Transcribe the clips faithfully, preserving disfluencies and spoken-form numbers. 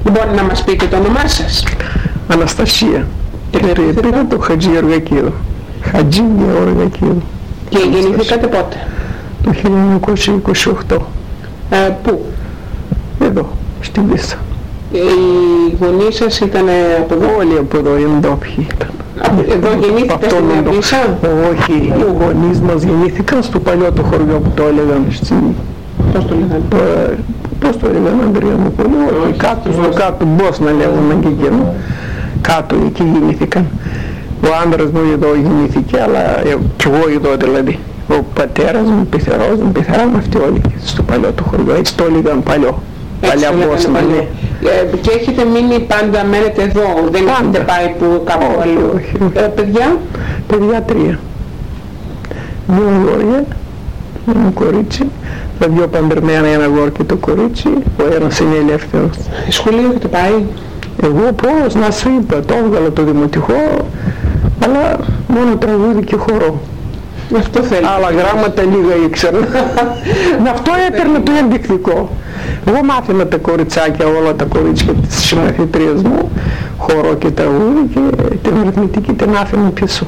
Μπορεί να μας πείτε το όνομά σας? Αναστασία. Και το επίθετο το Χατζή Γεωργακίδου. Χατζή Γεωργακίδου. Και γεννηθήκατε πότε? Το χίλια εννιακόσια είκοσι οκτώ. Ε, πού? Εδώ, στη Βίσσα. Οι γονείς σας ήταν από εδώ? Όλοι από εδώ, οι εντόπιοι ήταν. Εδώ γεννήθηκα στην Βίσσα? Όχι, οι γονείς μας γεννήθηκαν στο παλιό το χωριό που το έλεγαν στη... Πώς το λέγανε? Πώς το έλεγαν, Ανδρία μου, πολύ όχι, κάτω στο κάτω, πώς να λέγανε και εκείνο. Κάτω εκεί γεννήθηκαν. Ο άντρας μου εδώ γεννήθηκε, αλλά κι εγώ εδώ δηλαδή. Ο πατέρας μου, πεθερός μου, πεθεράν αυτοί όλοι στο παλιό το χωριό, έτσι το έλεγαν παλιό. Παλιά Μπόσνα, ναι. Ε, και έχετε μείνει πάντα, μένετε εδώ, δεν πάντα. Έχετε πάει που κάπου όχι, αλλού? Όχι, όχι. Ε, παιδιά? Παιδιά τρία. Δύο αγόρια, ένα κορίτσι, τα δυο παντρεμένα, ένα αγόρι και το κορίτσι, ο ένας είναι ελεύθερος. Σχολείο έχετε πάει? Εγώ πώς να σου είπα, το έβγαλα το δημοτικό, αλλά μόνο τραγούδι και χορό. Αυτό θέλει. Άλλα γράμματα λίγα ήξερα. Με αυτό έπαιρνε το ενδεικτικό. Εγώ μάθαινα τα κοριτσάκια, όλα τα κορίτσια της συμμαθητρίας μου, χορό και τραγούδι, και την αριθμητική την άφηνα πίσω.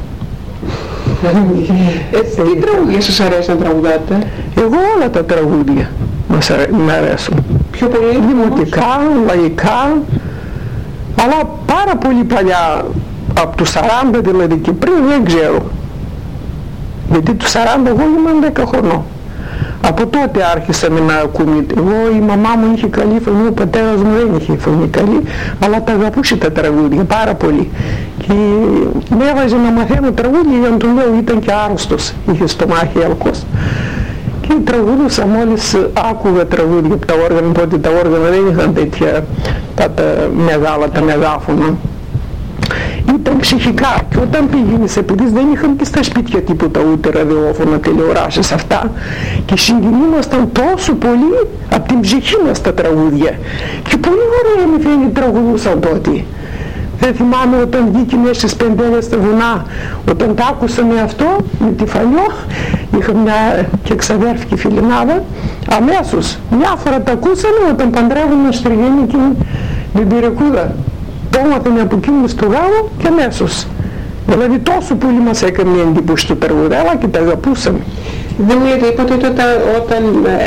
ε, τι τραγούδια σας αρέσει να τραγουδάτε? Εγώ όλα τα τραγούδια μας αρέ, μ' αρέσουν. Πιο πολύ δημοτικά, λαϊκά, αλλά πάρα πολύ παλιά, από τους σαράντα δηλαδή και πριν, δεν ξέρω. Γιατί τους σαράντα εγώ ήμουν δέκα χρονών. Από τότε άρχισαμε να ακούμε. Εγώ, η μαμά μου είχε καλή φωνή, ο πατέρας μου δεν είχε φωνή καλή, αλλά τα αγαπούσε τα τραγούδια πάρα πολύ. Και με έβαζε να μαθαίνω τραγούδια, για να του λέω, ήταν και άρρωστος, είχε στομάχι αλκός. Και τραγούδουσα μόλις άκουγα τραγούδια από τα όργανα, οπότε τα όργανα δεν είχαν τέτοια τα, τα μεγάλα, τα μεγάφωνα. Ήταν ψυχικά, και όταν πήγαινες, επειδή δεν είχαν και στα σπίτια τίποτα ούτε ραδιόφωνα, τηλεοράσεις, αυτά, και συγκινούμασταν τόσο πολύ από την ψυχή μας τα τραγούδια, και πολύ ωραία με φαίνεται τραγουδούσαν τότε. Δεν θυμάμαι όταν βγήκε μέσα στις Πεντέλες στα βουνά, όταν τα άκουσαμε αυτό με τη Φαλιό, είχα μια και ξαδέρφικη φιλινάδα, αμέσως μια φορά τα ακούσαμε όταν παντρεύουμε στο Γέννη την Πυρεκούδα. Το έμαθαμε από εκείνους του γάμου και αμέσως. Δηλαδή τόσο πολύ μας έκανε εντύπωση το τραγουδέλα και τα αγαπούσαμε. Δεν μου λέτε, είπατε ότι όταν, όταν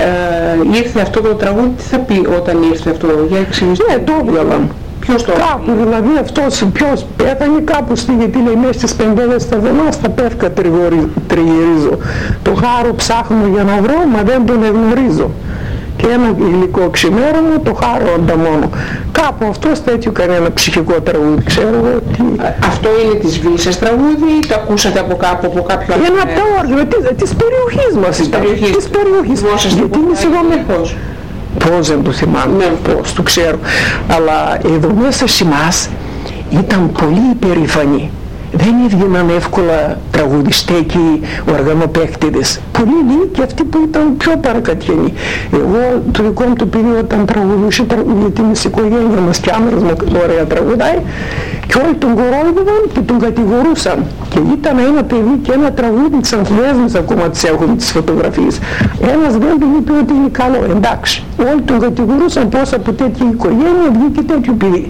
ε, ήρθε αυτό το τραγούδι, τι θα πει όταν ήρθε αυτό, για εξηγήστε? Ναι, το έβγαλαν. Ποιος το Κάπου δηλαδή αυτός, ποιος πέθανε κάπου στη, γιατί λέει μέσα στις Πεντέλες στα βουνά, στα πεύκα τριγυρίζω. Το χάρο ψάχνω για να βρω, μα δεν τον εγνωρίζω. Και ένα υλικό ξημέρωμα, το χάρο ανταμώνω. Κάπου αυτός τέτοιο κανένα ψυχικό τραγούδι, ξέρω εγώ. Τι... Αυτό είναι της Βίσσας τραγούδι ή το ακούσατε από κάπου, από κάποιο άλλο? Είναι από τα όργανα της, της περιοχής μας ήταν. Της περιοχής. Γιατί είμαι συγγνώμη. Πώς δεν το θυμάμαι, ναι. Πώς, το ξέρω. Αλλά εδώ μέσα σε εμάς ήταν πολύ υπερήφανοι. Δεν έβγαιναν εύκολα τραγουδιστέκοι, οργανοπαίκτηδες. Πολύ λίγοι και αυτοί που ήταν πιο παρακατιανοί. Εγώ το δικό μου το παιδί όταν τραγουδούσε, γιατί είμαι σε οικογένεια μας και άμερος μου ωραία τραγουδάει, και όλοι τον κορόιδευαν και τον κατηγορούσαν. Και ήταν ένα παιδί και ένα τραγούδι της Ανθλέσμης, ακόμα τις έχουμε τις φωτογραφίες. Ένας δεν του είπε ότι είναι καλό, εντάξει. Όλοι τον κατηγορούσαν πως από τέτοια οικογένεια βγήκε τέτοιο παιδί.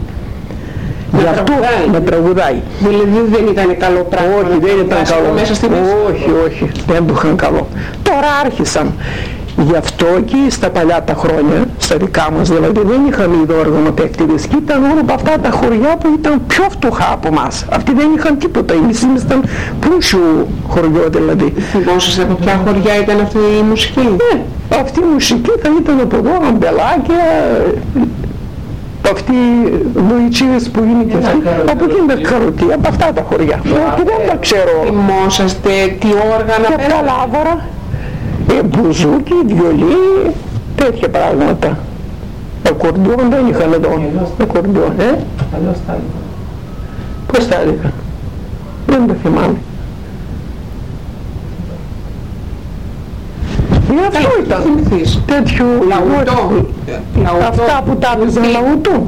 Γι' αυτό να τραγουδάει. Δηλαδή δεν ήταν καλό πράγμα? Όχι, δεν ήταν καλό. Μέσα στη όχι, όχι, δεν το είχαν καλό. Τώρα άρχισαν. Γι' αυτό και στα παλιά τα χρόνια, στα δικά μας δηλαδή, δεν είχαμε είδο οργανοπαίκτηδες και ήταν όλα από αυτά τα χωριά που ήταν πιο φτωχά από εμάς. Αυτοί δεν είχαν τίποτα. Εμείς ήμασταν πλούσιο χωριό δηλαδή. Θυμόσαστε από ποια χωριά ήταν αυτή η μουσική? Ναι, αυτή η μουσική θα ήταν από εδώ, αμπελάκια, αυτοί οι βοητσίδες που είναι και αυτοί, από εκείνη τα καροτή, από αυτά τα χωριά. Και δεν τα ξέρω. Θυμόσαστε τι όργανα? Και τα λάβαρα, μπουζούκι, βιολί, τέτοια πράγματα. Ακορντιόν δεν είχαν εδώ. Ακορντιόν, ε? Πώς τα έλεγα? Δεν τα θυμάμαι. Γι' αυτό ήταν τέτοιο λαουτό. Αυτά που τα έπαιζαν λαουτό.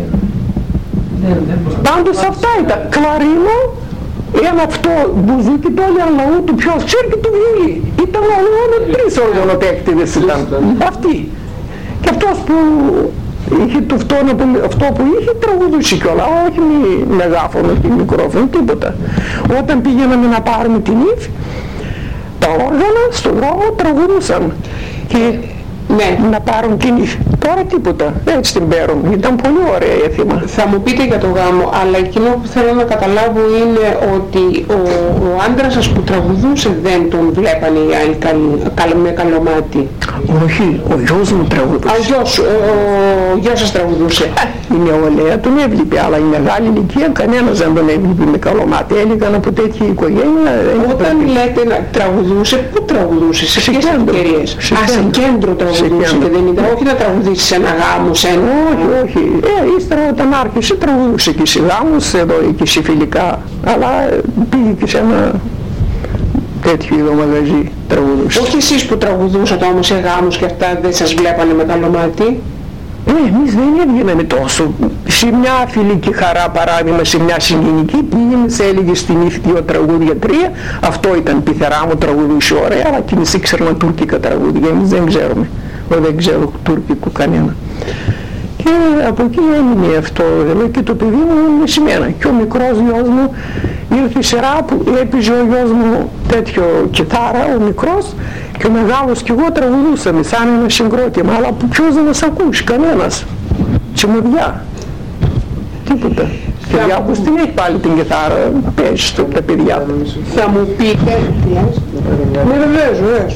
Πάντως αυτά ήταν. Κλαρίνο, ένα αυτό μπουζούκι, το έλεγαν λαούτο, ποιος ξέρει, και το βιολί. Ήταν μόνο τρεις οργανοπαίκτηδες ήταν. Αυτοί. Και αυτός που Είχε το αυτό, αυτό που είχε τραγουδούσε κιόλα, όχι με μεγάφωνο και μικρόφωνο, τίποτα. Όταν πήγαιναμε να πάρουμε την ύφη, τα όργανα στον δρόμο τραγουδούσαν. Και ναι. να πάρουν την ύφη. Τώρα τίποτα, έτσι την παίρνουν. Ήταν πολύ ωραία η έθιμα. Θα μου πείτε για το γάμο, αλλά εκείνο που θέλω να καταλάβω είναι ότι ο, ο άντρας σας που τραγουδούσε δεν τον βλέπανε οι άλλοι καλ, με καλό μάτι. Όχι, ο γιος μου τραγουδούσε. Α, ο γιος, ο, ο γιος σας τραγουδούσε. Η νεολαία τον έβλεπε, αλλά η μεγάλη ηλικία κανένας δεν τον έβλεπε με καλό μάτι. Έλεγαν από τέτοια οικογένεια. Όταν λέτε να τραγουδούσε, πού τραγουδούσε, σε ποιες ευκαιρίες? Α, σε κέντρο τραγουδούσε και δεν ήταν, όχι να τραγουδήσει σε ένα γάμο, σε ένα... Όχι, όχι. Ε, ύστερα όταν άρχισε τραγουδούσε και σε γάμους, εδώ και σε φιλικά, αλλά πήγε και σε ένα τέτοιο είδο μαγαζί τραγουδούσε. Όχι εσείς που τραγουδούσατε όμως σε γάμους και αυτά δεν σας βλέπανε με καλό μάτι? Ε, εμείς δεν έβγαιναμε τόσο. Σε μια φιλική χαρά, παράδειγμα, σε μια συγγενική πήγαινες, έλεγες στην ύφη δύο τραγούδια, τρία. Αυτό ήταν πειθαρά μου, τραγουδούσε ωραία, αλλά και εμείς ήξεραν τουρκικά τραγούδια. Εμείς δεν ξέρουμε. Εγώ δεν ξέρω τουρκικού κανένα. Και από εκεί έμεινε αυτό, δηλαδή, και το παιδί μου είναι σε μένα. Και ο μικρός γιος μου ήρθε η σειρά που έπαιζε ο γιος μου τέτοιο κιθάρα, ο μικρός, και ο μεγάλος και εγώ τραγουδούσαμε σαν ένα συγκρότημα, αλλά ποιος δεν μας ακούσει, κανένας. Τσιμωδιά. Τίποτα. Και ο Διάκος την έχει πάλι την κιθάρα, παίζει στο τα παιδιά του. Θα μου πείτε... Ναι, βεβαίως, βεβαίως.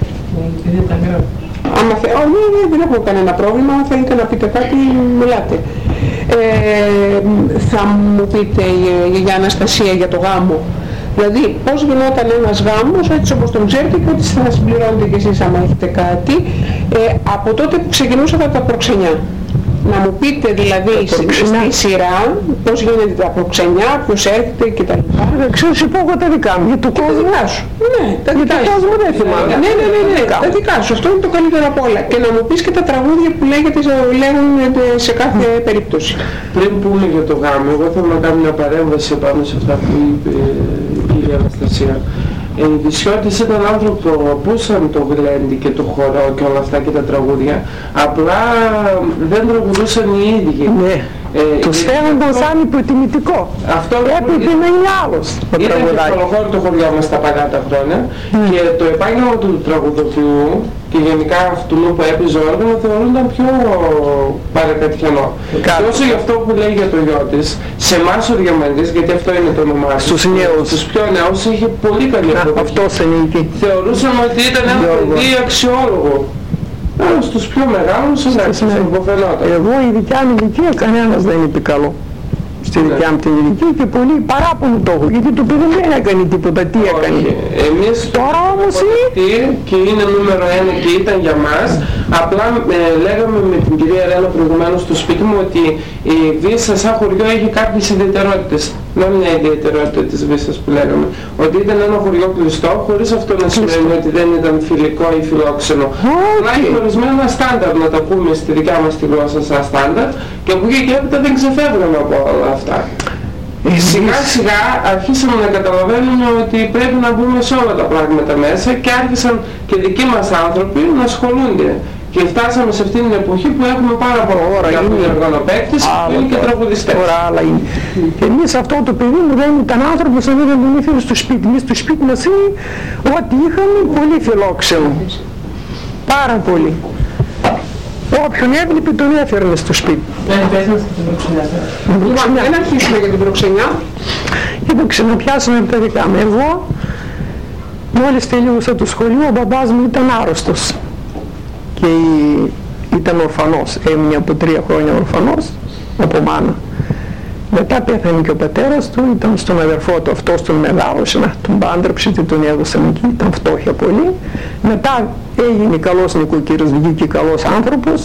Άμα θε... oh, ναι, ναι, δεν έχω κανένα πρόβλημα, αν θέλετε να πείτε κάτι, μιλάτε. Ε, θα μου πείτε για Αναστασία, για το γάμο. Δηλαδή, πώς γινόταν ένας γάμος, έτσι όπως τον ξέρετε, και ότι θα συμπληρώνετε κι εσείς άμα έχετε κάτι, ε, από τότε που ξεκινούσατε τα προξενιά. Να μου πείτε δηλαδή στη σειρά πώς γίνεται τα προξενιά, ποιος έρχεται κτλ. Δεν ξέρω, σου πω εγώ τα δικά μου, για το κόσμο. Τα δικά σου. Ναι, τα δικά σου. κόσμο δεν θυμάμαι. Ναι, ναι, ναι, ναι, τα δικά σου. Αυτό είναι το καλύτερο απ' όλα. Και να μου πεις και τα τραγούδια που λέγεται, λέγουν σε κάθε περίπτωση. Πριν πούμε για το γάμο, εγώ θέλω να κάνω μια παρέμβαση πάνω σε αυτά που είπε η κυρία Αναστασία. Οι Βυσιώτες ήταν άνθρωποι που ακούσαν το γλέντι και το χορό και όλα αυτά και τα τραγούδια, απλά δεν τραγουδούσαν οι ίδιοι. Ναι. Ε, τους φαίνονταν σαν υποτιμητικό. Αυτό έπρεπε να είναι άλλος το τραγουδάκι. Ήταν και το χωριό μας τα παλιά τα χρόνια mm. και το επάγγελμα του τραγουδοποιού και γενικά αυτού που έπαιζε όργανο θεωρούνταν πιο παραπετυχανό. Και όσο για αυτό που λέει για το γιο της, σε εμάς ο Διαμαντής, γιατί αυτό είναι το όνομά του, στους νέους, στους πιο νέους είχε πολύ καλή αποδοχή. Αυτός είναι εκεί. Θεωρούσαν ότι ήταν ένα παιδί αξιόλογο. Αλλά στους πιο μεγάλους εντάξει, υποφαινόταν. Εγώ η δικιά μου ηλικία κανένας δεν είπε καλό. Στη δικιά μου την ηλικία και πολύ παράπονο το έχω, γιατί το παιδί δεν έκανε τίποτα, τι έκανε. Εμείς τώρα όμως είναι... και είναι νούμερο ένα και ήταν για μας. Απλά ε, λέγαμε με την κυρία Ρένα προηγουμένως στο σπίτι μου ότι η Βύσσα σαν χωριό έχει κάποιες ιδιαιτερότητες. Να είναι μια ιδιαιτερότητα της Βύσσας που λέγαμε. Ότι ήταν ένα χωριό κλειστό, χωρίς αυτό να σημαίνει ότι δεν ήταν φιλικό ή φιλόξενο. Απλά έχει ορισμένα στάνταρ, να τα πούμε στη δικιά μας τη γλώσσα σαν στάνταρ, και από εκεί και έπειτα δεν ξεφεύγαμε από όλα αυτά. Σιγά σιγά αρχίσαμε να καταλαβαίνουμε ότι πρέπει να μπούμε σε όλα τα πράγματα μέσα και άρχισαν και δικοί μας άνθρωποι να ασχολούνται. Και φτάσαμε σε αυτήν την εποχή που έχουμε πάρα πολλά οργανοπαίκτες που είναι και τραγουδιστές. Τώρα άλλα είναι. Και εμείς αυτό το παιδί μου δεν ήταν άνθρωπος, δεν ήταν τον ήθελε στο σπίτι. Εμείς στο σπίτι μας είναι ό,τι είχαμε πολύ φιλόξενο. Πάρα πολύ. Όποιον έβλεπε τον έφερνε στο σπίτι. Δεν πέσαμε στην προξενιά. Λοιπόν, δεν αρχίσουμε για την προξενιά. Και το ξαναπιάσαμε από τα δικά μου. Εγώ, μόλις τελείωσα το σχολείο, ο μπαμπάς μου ήταν άρρωστος. Και ήταν ορφανός, έμεινε από τρία χρόνια ορφανός από μάνα. Μετά πέθανε και ο πατέρας του, ήταν στον αδερφό του, αυτός τον μεγάλωσε, να τον πάντρεψε και τον έδωσαν εκεί, ήταν φτώχεια πολύ. Μετά έγινε καλός νοικοκύρης, βγήκε καλός άνθρωπος.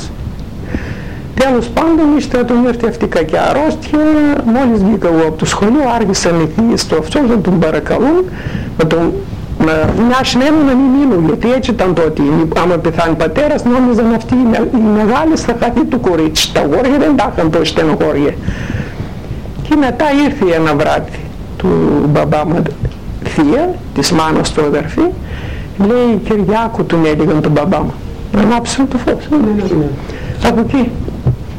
Τέλος πάντων, ύστερα τον έρθει αυτή η κακιά αρρώστια, μόλις βγήκα εγώ από το σχολείο, άρχισαν οι θείες του αυτός να τον παρακαλούν, να τον μια συνέμουν να μην μείνουν, γιατί έτσι ήταν τότε. Άμα πεθάνει πατέρας, νόμιζαν αυτοί οι μεγάλες θα χαθεί το κορίτσι. Τα γόρια δεν τα είχαν τόσο στενοχώρια. Και μετά ήρθε ένα βράδυ του μπαμπά μου θεία, της μάνας του αδερφή, λέει Κυριάκου, τον έλεγαν τον μπαμπά μου. Ανάψαν το φως. Από εκεί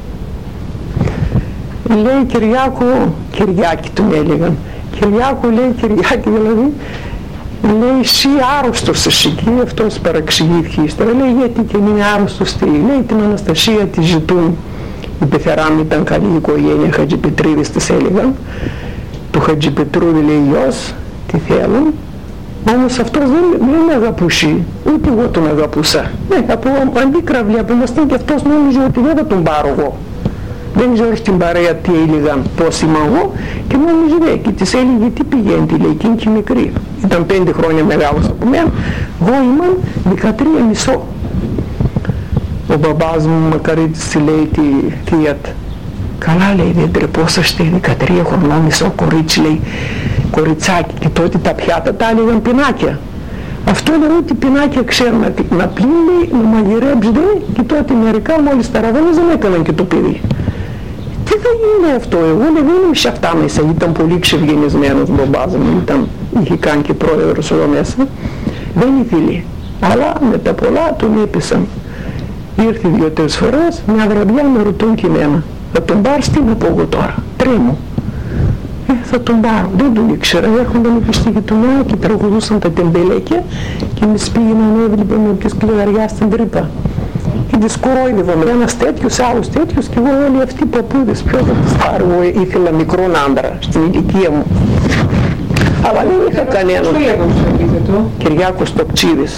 λέει Κυριάκο, Κυριάκη τον έλεγαν, Κυριάκο λέει, Κυριάκη δηλαδή, λέει εσύ άρρωστος εσύ, και αυτός παραξηγήθηκε ύστερα, λέει γιατί και είναι άρρωστος τι, λέει την Αναστασία τη ζητούν, η Πεθεράμ ήταν καλή οικογένεια, Χατζηπετρίδης της έλεγαν, του Χατζηπετρούδη λέει γιος, τι θέλουν, όμως αυτός δεν, δεν αγαπούσε, ούτε εγώ τον αγαπούσα. Ναι, από αντίκρα βλέπομασταν και αυτός νόμιζε ότι δεν θα τον πάρω εγώ. Δεν ξέρω στην παρέα τι έλεγαν, πώς είμαι εγώ, και νόμιζε δε, και της έλεγε τι πηγαίνει, τι λέει, εκείνη και μικρή. Ήταν πέντε χρόνια μεγάλος από μένα, εγώ ήμουν δεκατρία μισό. Ο μπαμπάς μου Μακαρίτης τη λέει τη θεία του, καλά λέει δεν τρεπόσαστε, δεκατρία χρονών μισό κορίτσι λέει, κοριτσάκι, και τότε τα πιάτα τα έλεγαν πινάκια. Αυτό λέει ότι πινάκια ξέρουν να, να πλύνει, να μαγειρέψει δε, και τότε μερικά μόλις ταραβαίνες δεν έκαναν και το παιδί. Τι θα γίνει αυτό, εγώ λέει δεν είμαι σε αυτά μέσα, ήταν πολύ ξευγενισμένος μπαμπάς μου, ήταν, είχε κάνει και πρόεδρος εδώ μέσα, δεν ήθελε, αλλά με τα πολλά τον έπεσαν. Ήρθε δύο-τρεις φορές, μια βραδιά με ρωτούν και εμένα, θα τον πάρεις, τι να πω εγώ τώρα, τρέμω. Ε, θα τον πάρω, δεν τον ήξερα, έρχονταν εκεί στη γειτονιά και τραγουδούσαν τα τεμπελέκια και εμείς πήγαιναν, έβλεπαν με τη σκληραριά στην τρύπα. Και τις κορόιδευαμε, ένας τέτοιος, άλλος τέτοιος, και εγώ όλοι αυτοί οι παππούδες, ποιος θα τις πάρω, εγώ ήθελα μικρόν άντρα στην ηλικία μου. Αλλά δεν είχα κανέναν. Πώς το λέγαμε στο επίθετο? Κυριάκος Τοπτσίδης.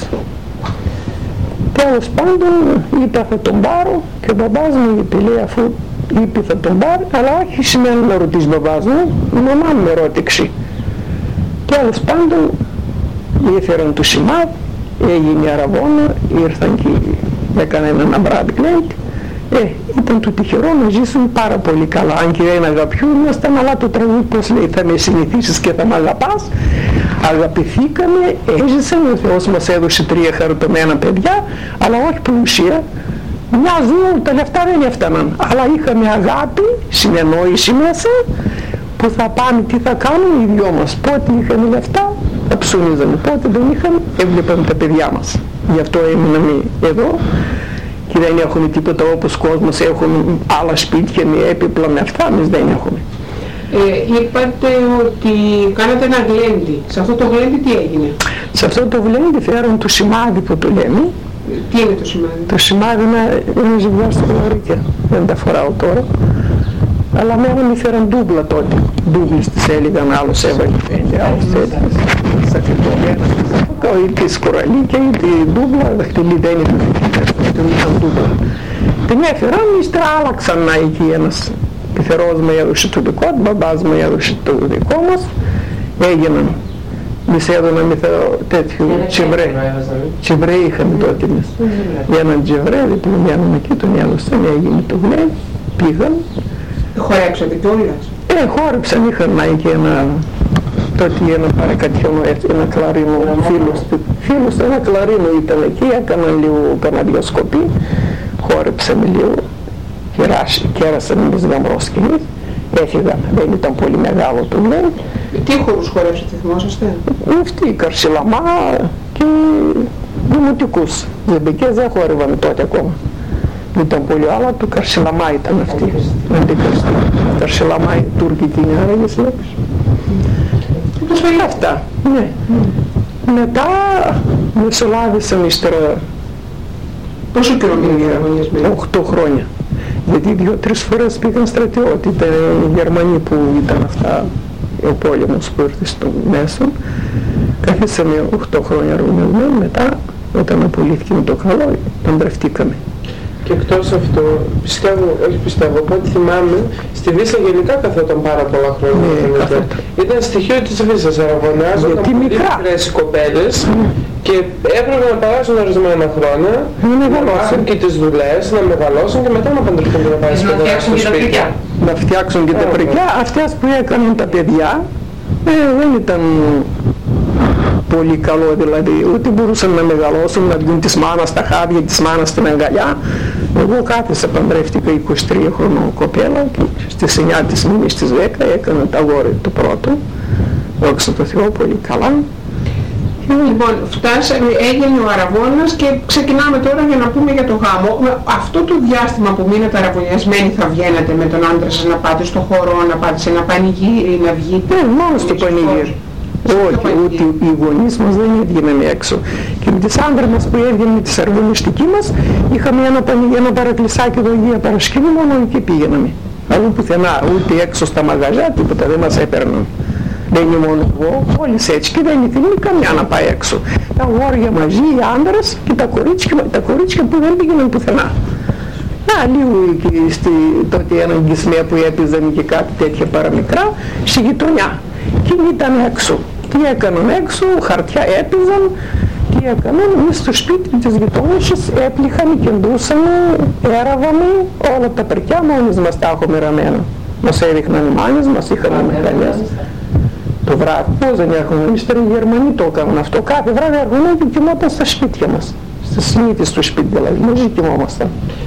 Τέλος πάντων είπα θα τον πάρω και ο μπαμπάς μου είπε, λέει, αφού είπε θα τον πάρω, αλλά όχι σημαίνει να ρωτήσει μπαμπάς μου, η μαμά μου με ρώτηξε. Τέλος πάντων έφεραν το σημάδι, έγινε η αραβόνα, ήρθαν και έκαναν ένα βράδυ κλέμπτη. Ε, ήταν το τυχερό να ζήσουν πάρα πολύ καλά, αν και δεν αγαπιούμασταν, αλλά το τραγούδι πως λέει θα με συνηθίσεις και θα μ' αγαπάς, αγαπηθήκαμε, έζησαν, ο Θεός μας έδωσε τρία χαριτωμένα παιδιά, αλλά όχι πλουσία, μια ζωή τα λεφτά δεν έφταναν, αλλά είχαμε αγάπη, συνεννόηση μέσα, που θα πάμε, τι θα κάνουμε οι δυο μας, πότε είχαμε λεφτά, θα ψωνίζαμε, πότε δεν είχαμε, έβλεπαμε τα παιδιά μας, γι' αυτό έμειναμε εδώ. Και δεν έχουμε τίποτα όπως κόσμος, έχουν άλλα σπίτια με έπιπλα με αυτά, εμείς δεν έχουμε. Ε, είπατε ότι κάνατε ένα γλέντι. Σε αυτό το γλέντι τι έγινε? Σε αυτό το γλέντι φέρουν το σημάδι που το λέμε. Τι είναι το σημάδι? Το σημάδι είναι ένα ζευγάρι στα κολαρίκια, δεν τα φοράω τώρα. Αλλά μένα με φέραν ντούμπλα τότε. Ντούμπλες τις έλεγαν, άλλος έβαλε πέντε, άλλος τέτοιες. Στα κρυπτωμένα. Ή τη σκοραλίκια ή τη ντούμπλα, δαχτυλί δεν είναι. Την έφεραν, ύστερα άλλαξαν να εκεί ένας πιθερός μου έδωσε το δικό του, μπαμπάς μου έδωσε το δικό μας, έγιναν, εμείς έδωναμε τέτοιο τσιβρέ, τσιβρέ είχαμε τότε εμείς, έναν τσιβρέ, διπλωμένον εκεί, τον έδωσαν, έγινε το γλέντι, πήγαν. Χορέψατε κιόλας? Ε, χόρεψαν, είχαν να εκεί ένα, τότε ένα παρακατιόνο, ένα κλαρίνο, φίλος, φίλος, ένα κλαρίνο ήταν εκεί, έκαναν λίγο καναδιοσκοπή, χόρεψαμε λίγο, κέρασαν εμείς γαμρόσκηνες, έφυγαν, δεν ήταν πολύ μεγάλο το γλέντι. Τι χορούς χορέψατε, θυμόσαστε? Αυτοί, Καρσιλαμά και δημοτικούς, ζεμπικές δεν χόρευαν τότε ακόμα. Δεν ήταν πολύ, αλλά το Καρσιλαμά ήταν αυτή, Καρσιλαμά, η τουρκική είναι άραγες λέξεις. Αυτά, ναι. Μετά μεσολάβησαν ύστερα. Πόσο καιρό πήγαν οι Γερμανιασμένοι? Οχτώ χρόνια. Γιατί δύο-τρεις φορές πήγαν στρατιώτη. Ήταν οι Γερμανοί που ήταν αυτά, ο πόλεμος που ήρθε στο μέσο. Καθίσαμε οχτώ χρόνια ρουμενμένοι, μετά όταν απολύθηκε με το καλό, παντρευτήκαμε. Και εκτός αυτό, πιστεύω, όχι πιστεύω, από ό,τι θυμάμαι, στη Βύσσα γενικά καθόταν πάρα πολλά χρόνια. Ναι, ήταν στοιχείο της Βύσσας, αραβωνιάζονταν πολύ μικρές οι κοπέλες mm. και έπρεπε να περάσουν ορισμένα χρόνια, να μάθουν και τις δουλειές, να μεγαλώσουν και μετά να παντρευτούν και να πάει στο σπίτι. Να φτιάξουν και τα πρικιά. Αυτές που έκαναν τα παιδιά ε, δεν ήταν πολύ καλό, δηλαδή ούτε μπορούσαν να μεγαλώσουν, να βγουν της μάνας στα χάδια, της μάνας στην αγκαλιά. Εγώ κάθισα, παντρεύτηκα είκοσι τρία χρονών κοπέλα και στις εννιά της μήνες στις δέκα έκανα τα αγόρι το πρώτο, δόξα τω Θεώ, πολύ καλά. Λοιπόν, φτάσαμε, έγινε ο αραβώνας και ξεκινάμε τώρα για να πούμε για το γάμο. Αυτό το διάστημα που μείνετε αραβωνιασμένοι θα βγαίνετε με τον άντρα σας να πάτε στο χώρο, να πάτε σε ένα πανηγύρι, να βγείτε? Ναι, μόνο στο πανηγύρι. Όχι, ούτε οι γονείς μας δεν έβγαιναν έξω. Και με τις άντρες μας που έβγαιναν με τη σαρβωνιστική μας, είχαμε ένα, ένα παρακλεισάκι εδώ Αγία Παρασκευή, μόνο εκεί πήγαιναμε. Αλλού πουθενά, ούτε έξω στα μαγαζιά, τίποτα δεν μας έπαιρναν. Δεν είναι μόνο εγώ, όλοι έτσι και δεν ήθελε καμιά να πάει έξω. Τα αγόρια μαζί, οι άντρες και τα κορίτσια, τα κορίτσια που δεν πήγαιναν πουθενά. Να, λίγο εκεί στη, τότε έναν γκισμέ που έπαιζαν και κάτι τέτοια παραμικρά, στη γειτονιά. Και ήταν έξω. Τι έκαναν έξω, χαρτιά έπαιζαν, τι έκαναν, εμείς στο σπίτι της γειτόνισσας έπληχαν, κεντούσαμε, έραβαμε, όλα τα περκιά μόνες μας τα έχουμε ραμμένα. Μας έδειχναν οι μάνες, μας είχαν μηχανές. Το βράδυ, πώς δεν έρχονταν, εμείς τώρα οι Γερμανοί το έκαναν αυτό. Κάθε βράδυ έρχονταν και κοιμόταν στα σπίτια μας. Στα συνήθεις του σπίτι δηλαδή, μαζί κοιμόμασταν.